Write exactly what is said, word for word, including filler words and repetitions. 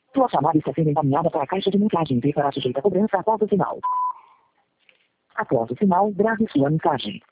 Sua chamada está sendo encaminhada para a caixa de mensagem e será sujeita a cobrança após o sinal. Após o sinal, grave sua mensagem.